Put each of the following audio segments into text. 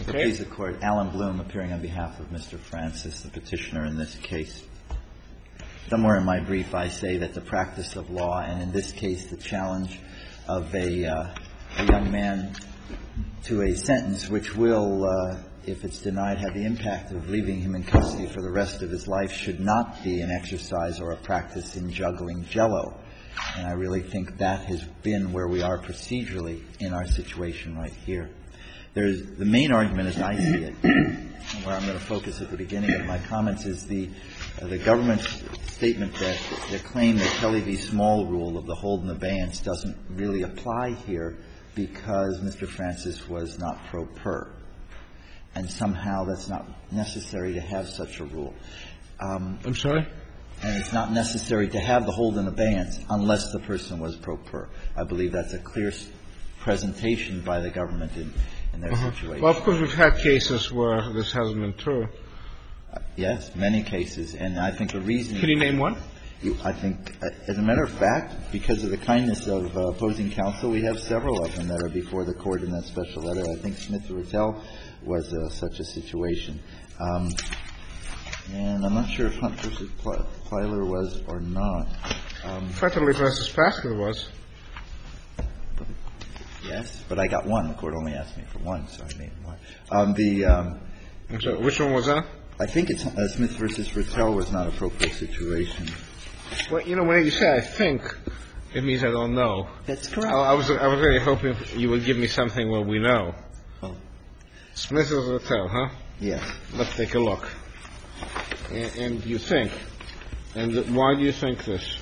Okay. Please, the Court. Alan Bloom, appearing on behalf of Mr. Francis, the petitioner in this case. Somewhere in my brief, I say that the practice of law, and in this case, the challenge of a young man to a sentence which will, if it's denied, have the impact of leaving him in custody for the rest of his life, should not be an exercise or a practice in juggling Jell-O. And I really think that has been where we are procedurally in our situation right here. The main argument, as I see it, where I'm going to focus at the beginning of my comments, is the government's statement that the claim that Kelly v. Small rule of the hold and abeyance doesn't really apply here because Mr. Francis was not pro per. And somehow that's not necessary to have such a rule. I'm sorry? And it's not necessary to have the hold and abeyance unless the person was pro per. I believe that's a clear presentation by the government in their situation. Well, of course, we've had cases where this hasn't been true. Yes, many cases. And I think the reason... Can you name one? I think, as a matter of fact, because of the kindness of opposing counsel, we have several of them that are before the Court in that special letter. I think Smith v. Rattel was such a situation. And I'm not sure if Hunt v. Plyler was or not. Fetterly v. Pascal was. Yes, but I got one. The Court only asked me for one, so I made one. I'm sorry, which one was that? I think it's Smith v. Rattel was not a pro per situation. Well, you know, when you say I think, it means I don't know. That's correct. I was really hoping you would give me something where we know. Oh. Smith v. Rattel, huh? Yes. Let's take a look. And you think. And why do you think this?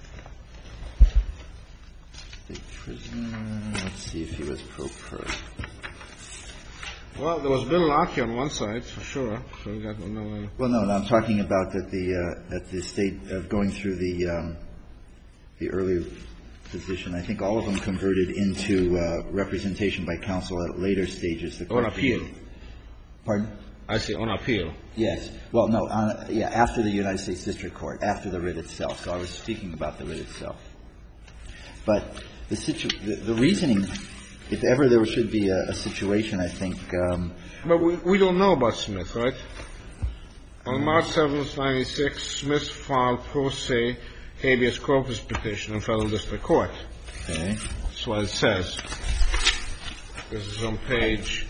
The prisoner, let's see if he was pro per. Well, there was Bill Larkey on one side, for sure. So we got no. Well, no, I'm talking about at the state of going through the early position. I think all of them converted into representation by counsel at later stages. On appeal. Pardon? I say on appeal. Yes. Well, no, after the United States District Court, after the writ itself. So I was speaking about the writ itself. But the reasoning, if ever there should be a situation, I think. But we don't know about Smith, right? On March 7th, 1996, Smith filed pro se habeas corpus petition in federal district court. Okay. That's what it says. This is on page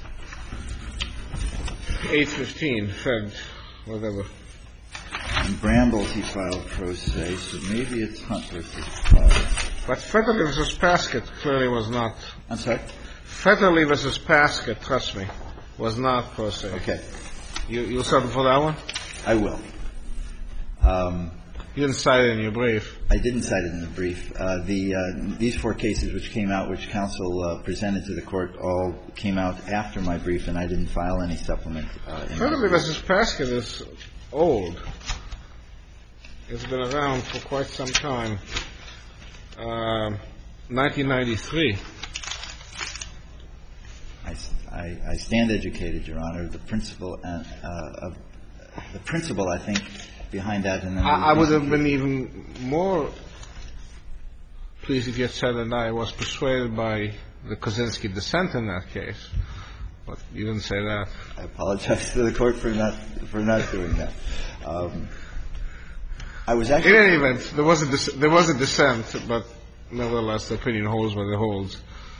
815, Fed, whatever. In Brambles, he filed pro se, so maybe it's Hunt versus Plyler. But Federley v. Pascal clearly was not. I'm sorry? Federley v. Pascal, trust me, was not pro se. Okay. You'll settle for that one? I will. You didn't cite it in your brief. I didn't cite it in the brief. These four cases which came out, which counsel presented to the Court, all came out after my brief, and I didn't file any supplement. Federley v. Pascal is old. It's been around for quite some time. 1993. I stand educated, Your Honor. The principle, I think, behind that. And I would have been even more pleased if you had said that I was persuaded by the Kozinski dissent in that case. But you didn't say that. I apologize to the Court for not doing that. I was actually. In any event, there was a dissent, but nevertheless, the opinion holds what it holds.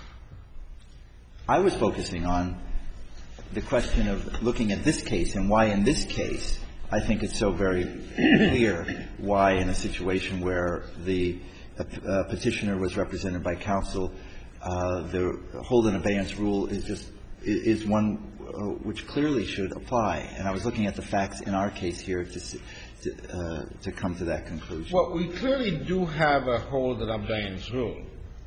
I was focusing on the question of looking at this case and why in this case I think it's so very clear why in a situation where the petitioner was represented by counsel, the hold and abeyance rule is one which clearly should apply. And I was looking at the facts in our case here to come to that conclusion. Well, we clearly do have a hold and abeyance rule.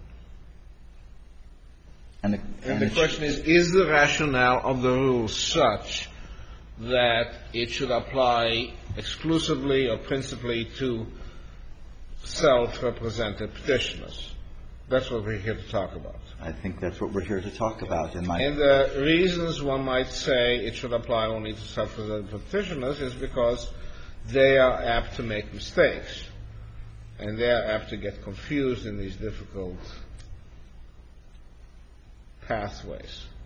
And the question is the rationale of the rule such that it should apply exclusively or principally to self-represented petitioners? That's what we're here to talk about. I think that's what we're here to talk about. And the reasons one might say it should apply only to self-represented petitioners is because they are apt to make mistakes. And they are apt to get confused in these difficult pathways.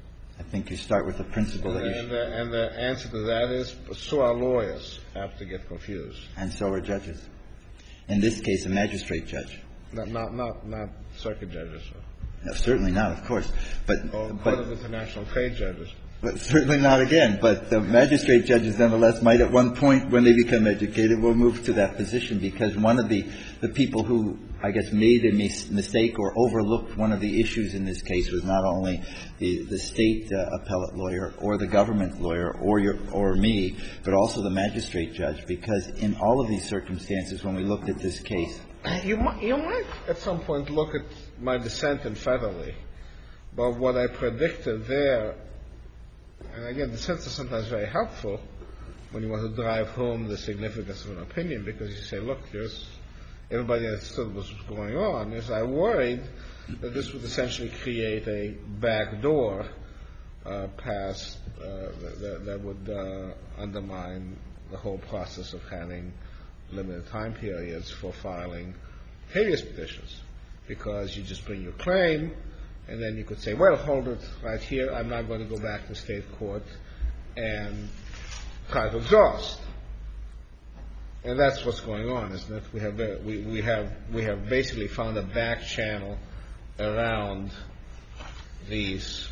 I think you start with the principle that you should. And the answer to that is, so are lawyers apt to get confused. And so are judges. In this case, a magistrate judge. Not circuit judges. No, certainly not, of course. But Court of International Trade judges. But certainly not again. But the magistrate judges, nonetheless, might at one point, when they become educated, will move to that position, because one of the people who, I guess, made a mistake or overlooked one of the issues in this case was not only the state appellate lawyer or the government lawyer or me, but also the magistrate judge, because in all of these circumstances, when we looked at this case. You might at some point look at my dissent in Federley, but what I predicted there. And again, dissents are sometimes very helpful when you want to drive home the significance of an opinion, because you say, look, everybody understood what was going on. Is I worried that this would essentially create a back door past that would undermine the whole process of having limited time periods for filing habeas petitions, because you just bring your claim. And then you could say, well, hold it right here. I'm not going to go back to state court and try to exhaust. And that's what's going on, isn't it? We have basically found a back channel around these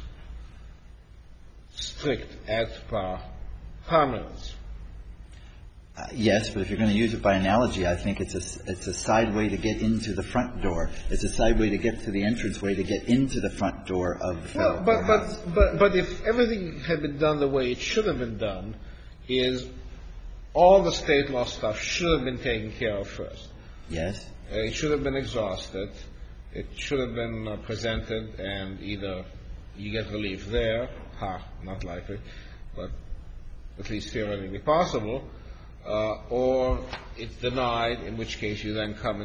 strict AEDPA permanents. Yes, but if you're going to use it by analogy, I think it's a side way to get into the front door. It's a side way to get to the entrance way to get into the front door of the federal courthouse. But if everything had been done the way it should have been done, is all the state law stuff should have been taken care of first. Yes. It should have been exhausted. It should have been presented, and either you get relief there, not likely, but at least theoretically possible, or it's denied, in which case you then come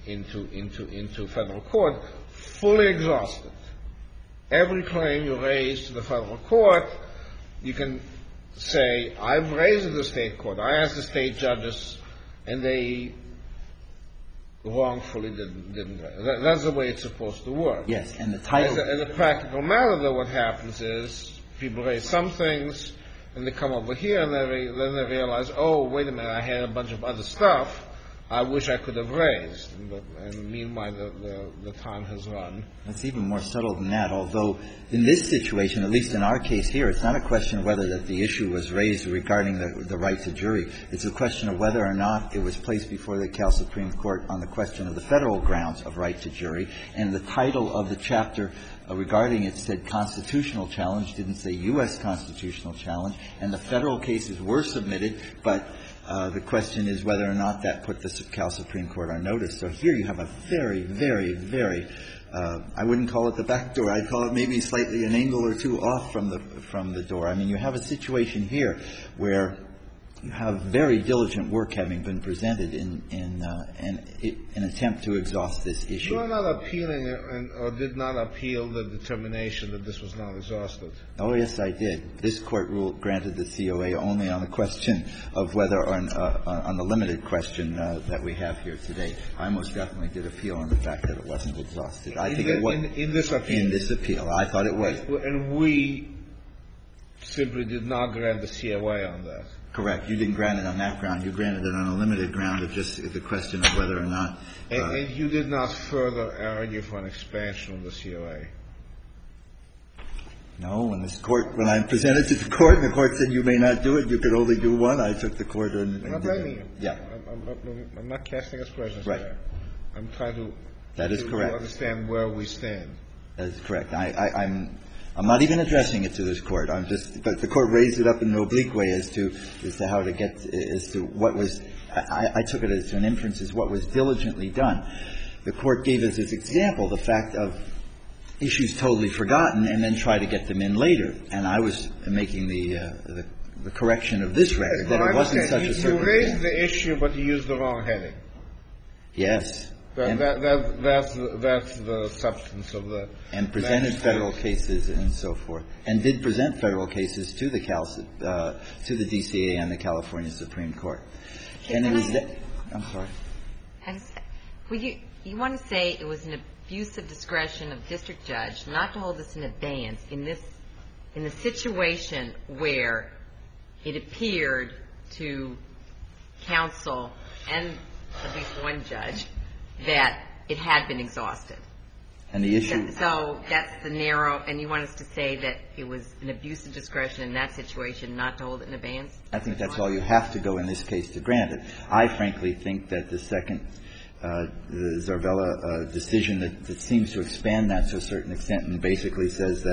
into federal court fully exhausted. Every claim you raise to the federal court, you can say, I've raised it to the state court. I asked the state judges, and they wrongfully didn't. That's the way it's supposed to work. Yes, and the title. As a practical matter, though, what happens is people raise some things, and they come over here, and then they realize, oh, wait a minute, I had a bunch of other stuff I wish I could have raised. And meanwhile, the time has run. It's even more subtle than that, although in this situation, at least in our case here, it's not a question of whether that the issue was raised regarding the right to jury. It's a question of whether or not it was placed before the Cal Supreme Court on the question of the federal grounds of right to jury. And the title of the chapter regarding it said constitutional challenge, didn't say U.S. constitutional challenge. And the federal cases were submitted, but the question is whether or not that put the Cal Supreme Court on notice. So here you have a very, very, very, I wouldn't call it the back door. I'd call it maybe slightly an angle or two off from the door. I mean, you have a situation here where you have very diligent work having been presented in an attempt to exhaust this issue. You are not appealing or did not appeal the determination that this was not exhausted. Oh, yes, I did. This court granted the COA only on the question of whether or on the limited question that we have here today. I most definitely did appeal on the fact that it wasn't exhausted. I think it was. In this appeal? In this appeal. I thought it was. And we simply did not grant the COA on that. Correct. You didn't grant it on that ground. You granted it on a limited ground of just the question of whether or not. And you did not further argue for an expansion of the COA. No. When I presented to the court, and the court said you may not do it, you could only do one, I took the court and I'm not blaming you. Yeah. I'm not casting aspersions. Right. There. I'm trying to. That is correct. To understand where we stand. That is correct. I'm not even addressing it to this court. But the court raised it up in an oblique way as to how to get, as to what was, I took it as an inference as what was diligently done. The court gave us as example the fact of issues totally forgotten and then try to get them in later. And I was making the correction of this record, that it wasn't such a circumstance. You raised the issue, but you used the wrong heading. Yes. That's the substance of the. And presented federal cases and so forth, and did present federal cases to the to the DCA and the California Supreme Court. And it was I'm sorry. Well, you want to say it was an abuse of discretion of district judge not to hold this in abeyance in this in the situation where it appeared to counsel and at least one judge that it had been exhausted. And the issue – So that's the narrow – and you want us to say that it was an abuse of discretion in that situation not to hold it in abeyance? I think that's all you have to go in this case to grant it. I frankly think that the second the Zarvella decision that seems to expand that to a certain extent and basically says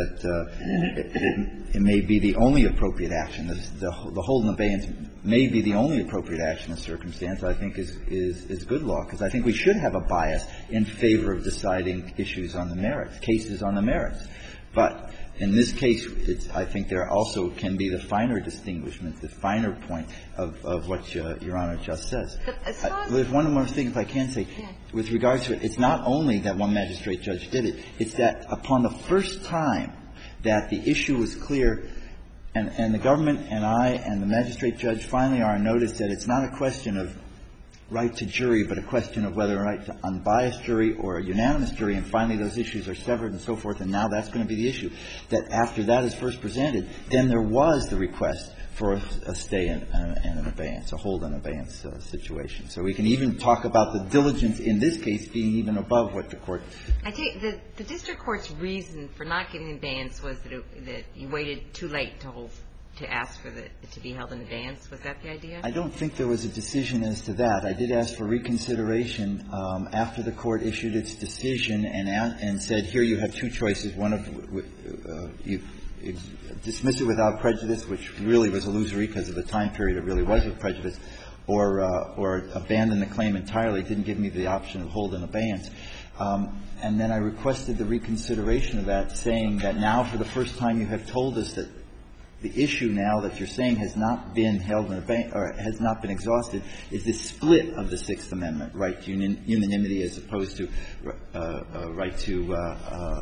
that it may be the only appropriate action. The hold in abeyance may be the only appropriate action in circumstance, I think is good law, because I think we should have a bias in favor of deciding issues on the merits, cases on the merits. But in this case, I think there also can be the finer distinguishment, the finer point of what Your Honor just says. There's one more thing, if I can say, with regard to it. It's not only that one magistrate judge did it. It's that upon the first time that the issue was clear and the government and I and the magistrate judge finally are on notice that it's not a question of right to jury, but a question of whether a right to unbiased jury or a unanimous jury, and finally those issues are severed and so forth, and now that's going to be the issue, that after that is first presented, then there was the request for a stay and an abeyance, a hold and abeyance situation. So we can even talk about the diligence in this case being even above what the Court – I take the district court's reason for not giving abeyance was that you waited too late to ask for to be held in abeyance. Was that the idea? I don't think there was a decision as to that. I did ask for reconsideration after the Court issued its decision and said, here you have two choices. One of you dismiss it without prejudice, which really was illusory because of the time period it really was with prejudice, or abandon the claim entirely. It didn't give me the option of hold and abeyance. And then I requested the reconsideration of that, saying that now for the first time you have told us that the issue now that you're saying has not been held in abeyance or has not been exhausted is this split of the Sixth Amendment, right to unanimity as opposed to right to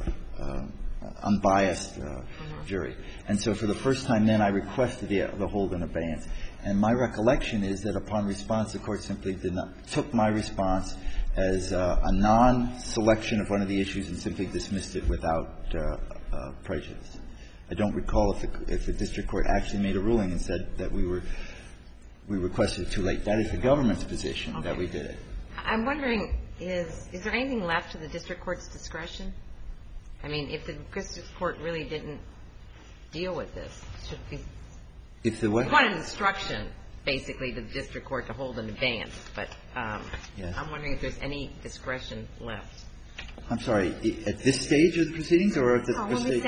unbiased jury. And so for the first time then I requested the hold and abeyance. And my recollection is that upon response, the Court simply took my response as a non-selection of one of the issues and simply dismissed it without prejudice. I don't recall if the district court actually made a ruling and said that we requested it too late. That is the government's position that we did it. I'm wondering, is there anything left to the district court's discretion? I mean, if the district court really didn't deal with this, should be – If the what? We wanted instruction, basically, to the district court to hold an abeyance, but yes. I'm wondering if there's any discretion left. I'm sorry. At this stage of the proceedings or at the stage?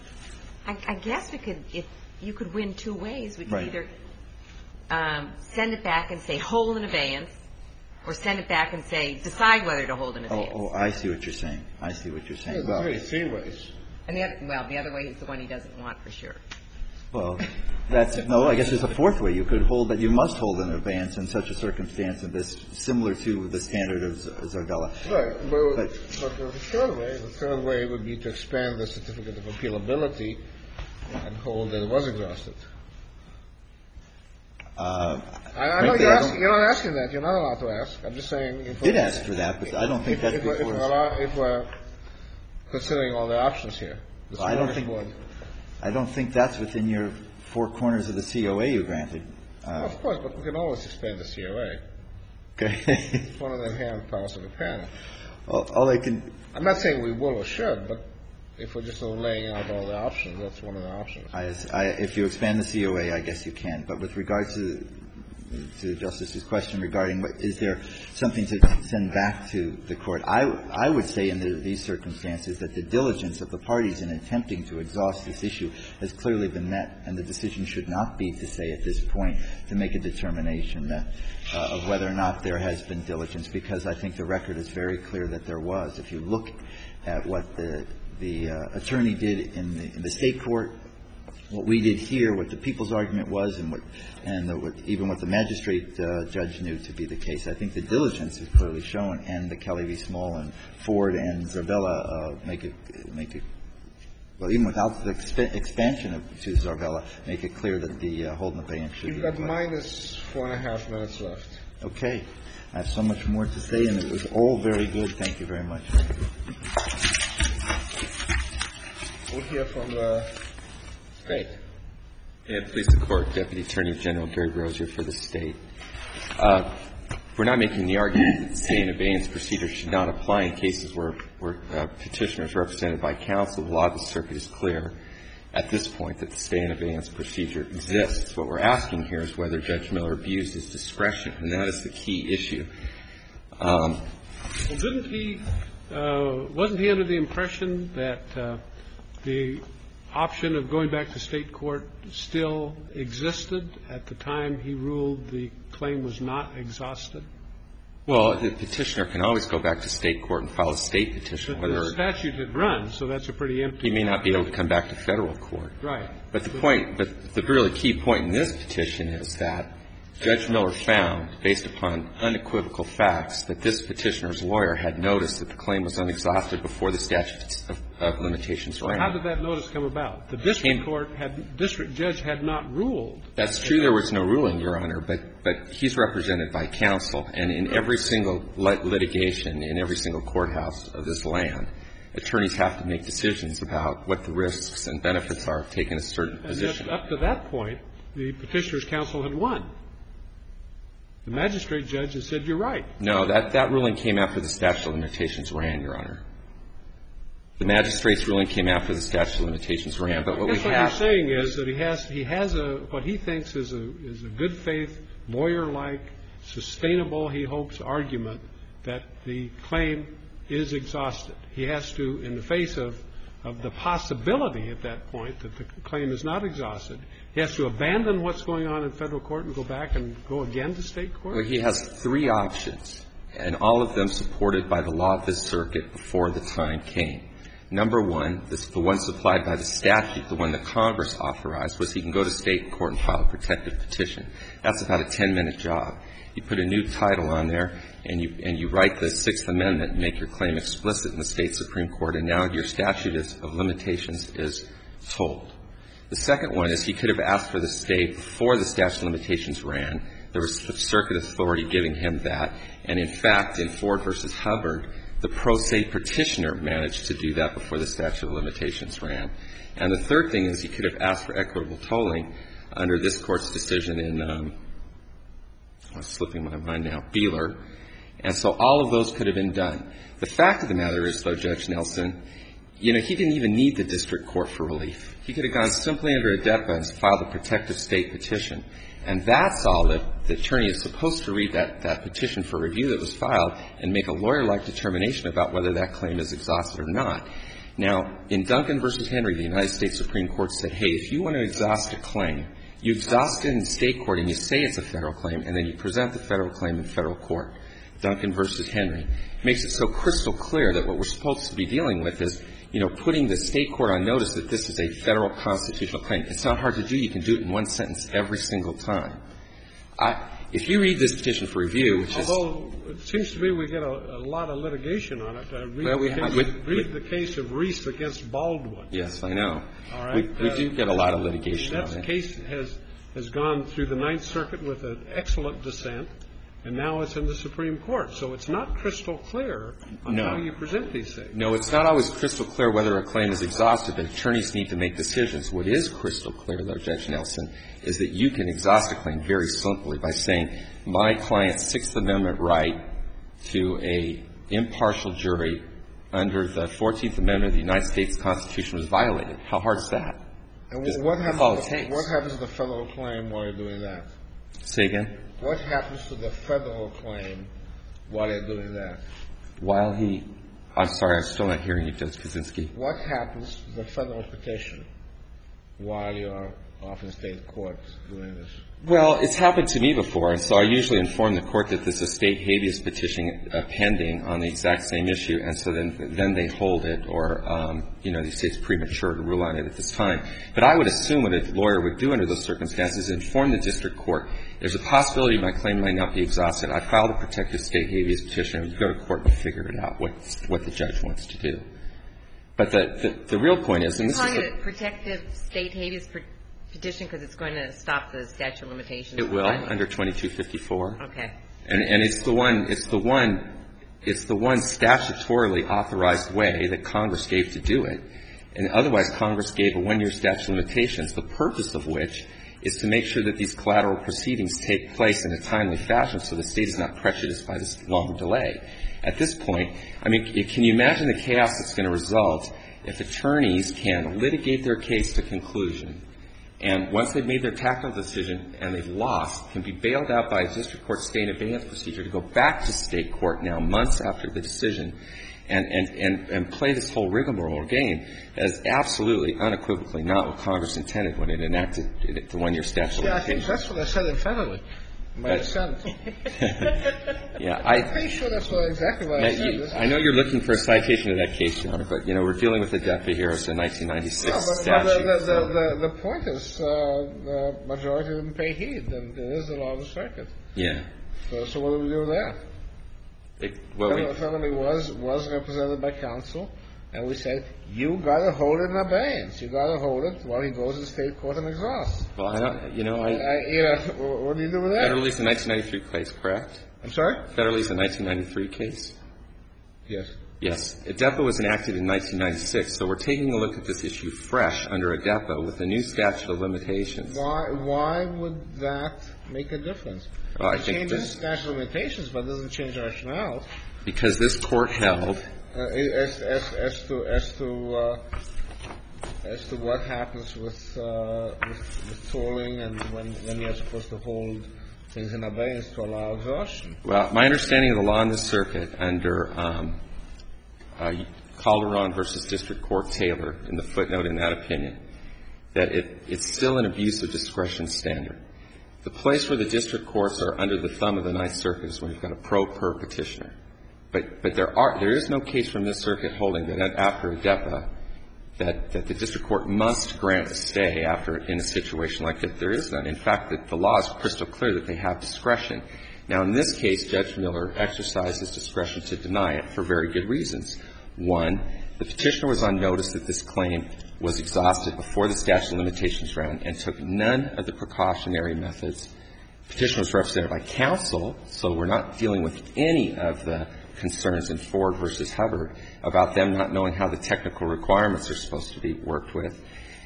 I guess we could, if you could win two ways. We could right. either send it back and say hold an abeyance, or send it back and say decide whether to hold an abeyance. Oh, I see what you're saying. I see what you're saying. Well, three ways. And the other way is the one he doesn't want for sure. Well, no, I guess there's a fourth way. You could hold that you must hold an abeyance in such a circumstance and this similar to the standard of Zarvella. Right. But the third way would be to expand the certificate of appealability and hold that it was exhausted. I know you're not asking that. You're not allowed to ask. I'm just saying. I did ask for that, but I don't think that's before us. If we're considering all the options here. I don't think that's within your four corners of the COA you granted. Of course, but we can always expand the COA. Okay. It's one of the inherent powers of the panel. All I can. I'm not saying we will or should, but if we're just laying out all the options, that's one of the options. If you expand the COA, I guess you can. But with regard to Justice's question regarding is there something to send back to the Court, I would say in these circumstances that the diligence of the parties in attempting to exhaust this issue has clearly been met, and the decision should not be to say at this point to make a determination that of whether or not there has been diligence, because I think the record is very clear that there was. If you look at what the attorney did in the State court, what we did here, what the people's argument was, and even what the magistrate judge knew to be the case, I think the diligence is clearly shown, and the Kelly v. Small and Ford and Zarvella make it well, even without the expansion to Zarvella, make it clear that the hold and abeyance should be. You've got minus 4.5 minutes left. Okay. I have so much more to say, and it was all very good. Thank you very much. We'll hear from the State. And please the Court, Deputy Attorney General Gary Rozier for the State. We're not making the argument that the stay in abeyance procedure should not apply in cases where petitioner is represented by counsel. The law of the circuit is clear at this point that the stay in abeyance procedure exists. What we're asking here is whether Judge Miller abused his discretion, and that is the key issue. Well, wasn't he under the impression that the option of going back to State court still existed at the time he ruled the claim was not exhausted? Well, the petitioner can always go back to State court and file a State petition. But the statute had run, so that's a pretty empty. He may not be able to come back to Federal court. Right. But the really key point in this petition is that Judge Miller found, based upon unequivocal facts, that this petitioner's lawyer had noticed that the claim was unexhausted before the statute of limitations ran. How did that notice come about? The district judge had not ruled. That's true. There was no ruling, Your Honor, but he's represented by counsel. And in every single litigation, in every single courthouse of this land, attorneys have to make decisions about what the risks and benefits are of taking a certain position. And up to that point, the petitioner's counsel had won. The magistrate judge has said, you're right. No, that ruling came after the statute of limitations ran, Your Honor. The magistrate's ruling came after the statute of limitations ran. But what we have. What you're saying is that he has what he thinks is a good faith, lawyer-like, sustainable, he hopes, argument that the claim is exhausted. He has to, in the face of the possibility at that point that the claim is not exhausted, he has to abandon what's going on in Federal court and go back and go again to State court? Well, he has three options, and all of them supported by the law of this circuit before the time came. Number one, the one supplied by the statute, the one that Congress authorized, was he can go to State court and file a protective petition. That's about a 10-minute job. You put a new title on there, and you write the Sixth Amendment and make your claim explicit in the State Supreme Court, and now your statute of limitations is told. The second one is he could have asked for the stay before the statute of limitations ran. There was circuit authority giving him that. And, in fact, in Ford v. Hubbard, the pro se petitioner managed to do that before the statute of limitations ran. And the third thing is he could have asked for equitable tolling under this Court's decision in, I'm slipping my mind now, Beeler. And so all of those could have been done. The fact of the matter is, though, Judge Nelson, he didn't even need the district court for relief. He could have gone simply under ADEPA and filed a protective State petition. And that's all that the attorney is supposed to read that petition for review that was filed and make a lawyer-like determination about whether that claim is exhausted or not. Now, in Duncan v. Henry, the United States Supreme Court said, hey, if you want to exhaust a claim, you exhaust it in State court and you say it's a Federal claim, and then you present the Federal claim in Federal court. Duncan v. Henry makes it so crystal clear that what we're supposed to be dealing with is, putting the State court on notice that this is a Federal constitutional claim. It's not hard to do. You can do it in one sentence every single time. If you read this petition for review, which is — Although it seems to me we get a lot of litigation on it. Read the case of Reese against Baldwin. Yes, I know. All right. We do get a lot of litigation on it. That case has gone through the Ninth Circuit with an excellent dissent, and now it's in the Supreme Court. So it's not crystal clear on how you present these things. No, it's not always crystal clear whether a claim is exhausted, but attorneys need to make decisions. What is crystal clear, though, Judge Nelson, is that you can exhaust a claim very simply by saying my client's Sixth Amendment right to a impartial jury under the 14th Amendment of the United States Constitution was violated. How hard is that? And what happens to the Federal claim while you're doing that? Say again? What happens to the Federal claim while you're doing that? I'm sorry, I'm still not hearing you, Judge Kaczynski. What happens to the Federal petition while you're off in State court doing this? Well, it's happened to me before, and so I usually inform the court that there's a State habeas petition pending on the exact same issue, and so then they hold it, or, they say it's premature to rule on it at this time. But I would assume what a lawyer would do under those circumstances is inform the district court. There's a possibility my claim might not be exhausted. I filed a protective State habeas petition, and you go to court and figure it out, what the judge wants to do. But the real point is, and this is calling it a protective State habeas petition because it's going to stop the statute of limitations. It will under 2254. Okay. And it's the one statutorily authorized way that Congress gave to do it. And otherwise, Congress gave a 1-year statute of limitations, the purpose of which is to make sure that these collateral proceedings take place in a timely fashion so the State is not prejudiced by this long delay. At this point, I mean, can you imagine the chaos that's going to result if attorneys can litigate their case to conclusion, and once they've made their tactical decision and they've lost, can be bailed out by a district court stay in abeyance procedure to go back to State court now months after the decision and play this whole rigmarole game? That is absolutely, unequivocally not what Congress intended when it enacted the 1-year statute of limitations. Yeah, I think that's what I said in federally. My dissent. Yeah, I'm pretty sure that's exactly what I said. I know you're looking for a citation of that case, Your Honor, but, we're dealing with the ADEPA here. It's a 1996 statute. But the point is the majority didn't pay heed, and it is the law of the circuit. Yeah. So what do we do with that? Federally was represented by counsel, and we said, you got to hold it in abeyance. You got to hold it while he goes to State court and exhausts. Well, I don't, what do you do with that? Federally, it's a 1993 case, correct? I'm sorry? Federally, it's a 1993 case? Yes. Yes. ADEPA was enacted in 1996, so we're taking a look at this issue fresh under ADEPA with the new statute of limitations. Why would that make a difference? Well, I it think changes statute of limitations, but it doesn't change rationale. Because this court held as to what happens with tolling and when you're supposed to hold things in abeyance to allow exhaustion. Well, my understanding of the law in this circuit under Calderon versus District Court Taylor, in the footnote in that opinion, that it's still an abuse of discretion standard. The place where the district courts are under the thumb of the Ninth Circuit is when you've got a pro per petitioner. But there is no case from this circuit holding that after ADEPA that the district court must grant a stay after in a situation like that. There is none. In fact, the law is crystal clear that they have discretion. Now, in this case, Judge Miller exercised his discretion to deny it for very good reasons. One, the petitioner was on notice that this claim was exhausted before the statute of limitations ran and took none of the precautionary methods. The petitioner was represented by counsel, so we're not dealing with any of the concerns in Ford versus Hubbard about them not knowing how the technical requirements are supposed to be worked with.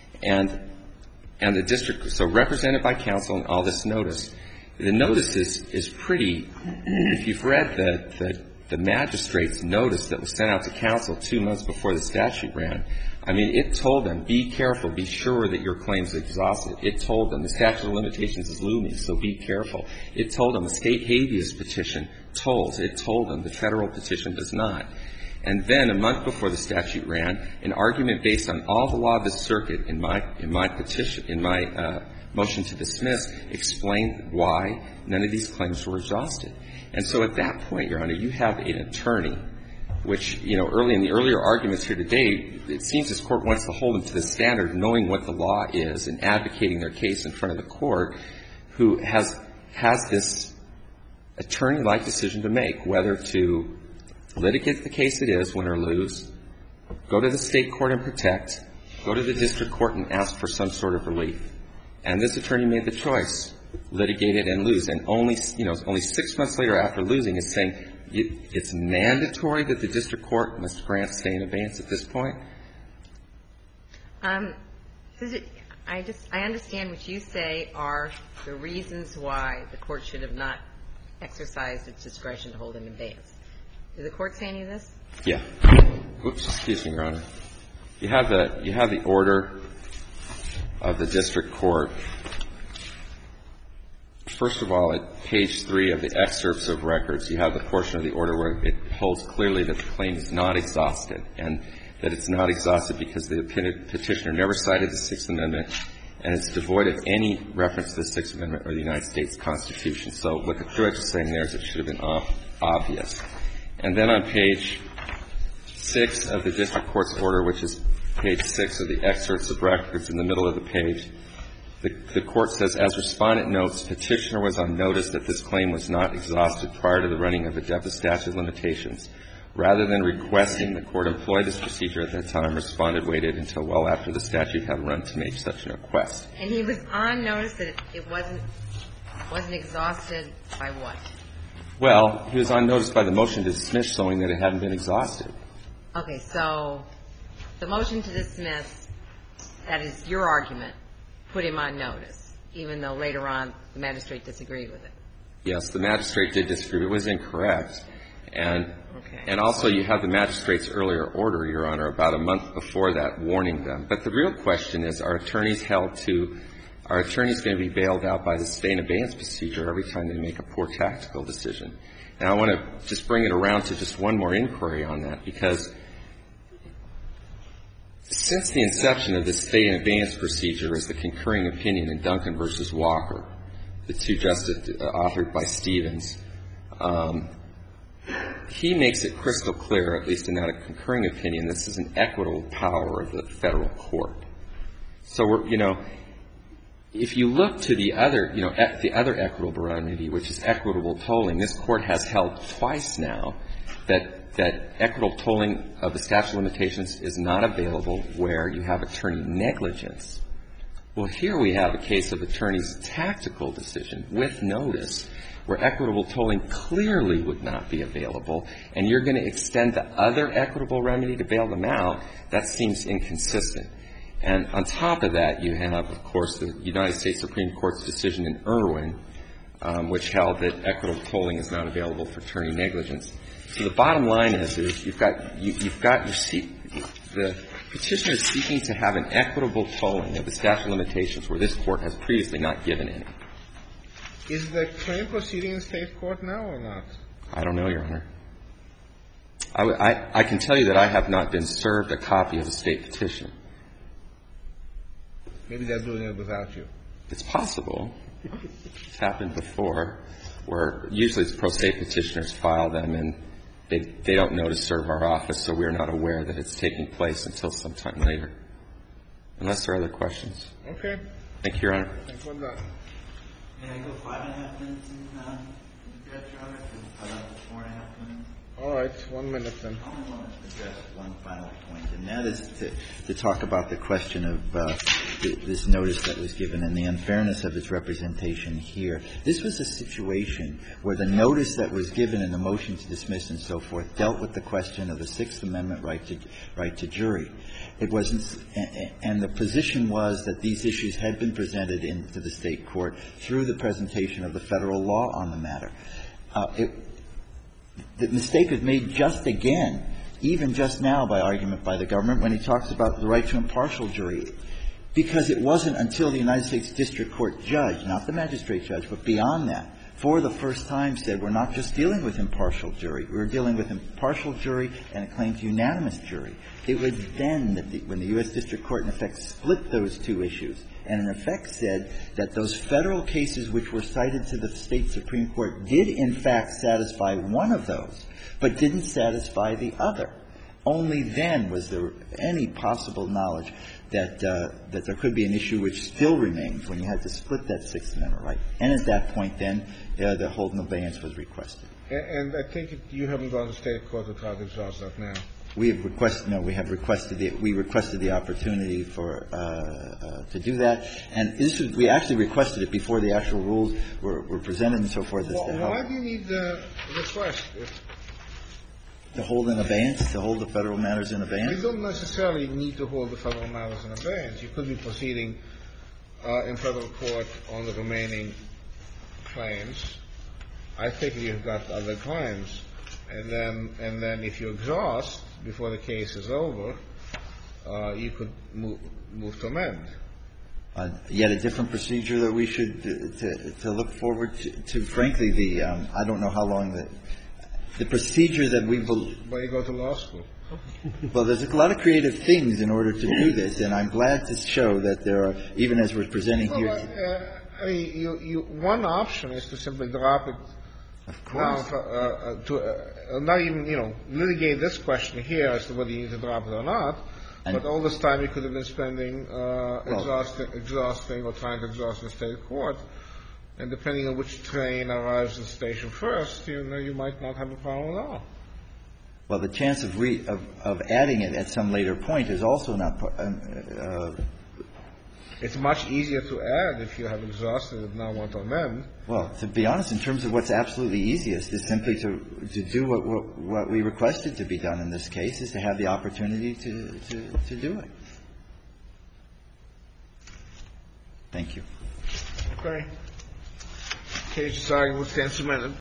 And the district, so represented by counsel and all this notice, the notice is pretty, if you've read the magistrate's notice that was sent out to counsel 2 months before the statute ran, I mean, it told them, be careful, be sure that your claim's exhausted. It told them the statute of limitations is looming, so be careful. It told them a state habeas petition tolls. It told them the federal petition does not. And then a month before the statute ran, an argument based on all the law of the circuit in my petition, in my motion to dismiss, explained why none of these claims were exhausted. And so at that point, Your Honor, you have an attorney, which, early in the earlier arguments here today, it seems this Court wants to hold them to the standard of knowing what the law is and advocating their case in front of the Court, who has this attorney-like decision to make, whether to litigate the case it is, win or lose, go to the state court and protect, go to the district court and ask for some sort of relief. And this attorney made the choice, litigate it and lose. And only 6 months later after losing is saying it's mandatory that the district court must grant stay in abeyance at this point? I understand what you say are the reasons why the Court should have not exercised its discretion to hold in abeyance. Did the Court say any of this? Yeah. Oops, excuse me, Your Honor. You have the order of the district court. First of all, at page 3 of the excerpts of records, you have the portion of the order where it holds clearly that the claim is not exhausted and that it's not exhausted because the petitioner never cited the Sixth Amendment and it's devoid of any reference to the Sixth Amendment or the United States Constitution. So what the judge is saying there is it should have been obvious. And then on page 6 of the district court's order, which is page 6 of the excerpts of records in the middle of the page, the Court says, as Respondent notes, petitioner was on notice that this claim was not exhausted prior to the running of the ADEPA statute of limitations. Rather than requesting the Court employ this procedure at that time, Respondent waited until well after the statute had run to make such a request. And he was on notice that it wasn't exhausted by what? Well, he was on notice by the motion to dismiss showing that it hadn't been exhausted. Okay, so the motion to dismiss, that is your argument, put him on notice, even though later on the magistrate disagreed with it. Yes, the magistrate did disagree. It was incorrect. And also you have the magistrate's earlier order, Your Honor, about a month before that warning them. But the real question is, are attorneys going to be bailed out by the stay in abeyance procedure every time they make a poor tactical decision? And I want to just bring it around to just one more inquiry on that, because since the inception of the stay in abeyance procedure is the concurring opinion in Duncan v. Walker, the two justices authored by Stevens, he makes it crystal clear, at least in that concurring opinion, this is an equitable power of the federal court. So, if you look to the other, the other equitable remedy, which is equitable tolling, this Court has held twice now that equitable tolling of the statute of limitations is not available where you have attorney negligence. Well, here we have a case of attorney's tactical decision with notice where equitable tolling clearly would not be available, and you're going to extend the other equitable remedy to bail them out. That seems inconsistent. And on top of that, you have, of course, the United States Supreme Court's decision in Irwin, which held that equitable tolling is not available for attorney negligence. So the bottom line is the petitioner is seeking to have an equitable tolling of the statute of limitations where this Court has previously not given any. Is the claim proceeding in state court now or not? I don't know, Your Honor. I can tell you that I have not been served a copy of a state petition. Maybe they're doing it without you. It's possible. It's happened before, where usually it's pro se petitioners file them and they don't know to serve our office, so we're not aware that it's taking place until sometime later. Unless there are other questions. Okay. Thank you, Your Honor. Thanks for that. May I go 5.5 minutes in Judge Your Honor? 4.5 minutes? All right. 1 minute then. I only want to address one final point, and that is to talk about the question of this notice that was given and the unfairness of its representation here. This was a situation where the notice that was given in the motion to dismiss and so forth dealt with the question of the Sixth Amendment right to jury. It wasn't, and the position was that these issues had been presented into the state court through the presentation of the federal law on the matter. The mistake was made just again, even just now by argument by the government, when he talks about the right to impartial jury, because it wasn't until the United States District Court judge, not the magistrate judge, but beyond that, for the first time said we're not just dealing with impartial jury. We're dealing with impartial jury and a claim to unanimous jury. It was then that when the U.S. District Court, in effect, split those two issues and, in effect, said that those federal cases which were cited to the state Supreme Court did, in fact, satisfy one of those, but didn't satisfy the other. Only then was there any possible knowledge that there could be an issue which still remains when you had to split that Sixth Amendment right. And at that point, then, the holding abeyance was requested. And I think you haven't gone to state court to try to exhaust that now. We requested the opportunity to do that. And we actually requested it before the actual rules were presented and so forth. Why do you need the request? To hold in abeyance, to hold the federal matters in abeyance? You don't necessarily need to hold the federal matters in abeyance. You could be proceeding in federal court on the remaining claims. I think you've got other claims. And then if you exhaust before the case is over, you could move to amend. Yet a different procedure that we should to look forward to. Frankly, I don't know how long the procedure that we believe. Why you go to law school? Well, there's a lot of creative things in order to do this, and I'm glad to show that there are, even as we're presenting here. I mean, one option is to simply drop it. Of course. Now, not even, litigate this question here as to whether you need to drop it or not. But all this time you could have been spending exhausting or trying to exhaust the state court. And depending on which train arrives at the station first, you might not have a problem at all. Well, the chance of adding it at some later point is also not It's much easier to add if you have exhausted and now want to amend. Well, to be honest, in terms of what's absolutely easiest is simply to do what we requested to be done in this case, is to have the opportunity to do it. Thank you. Okay. Case is argued. We'll stand submitted.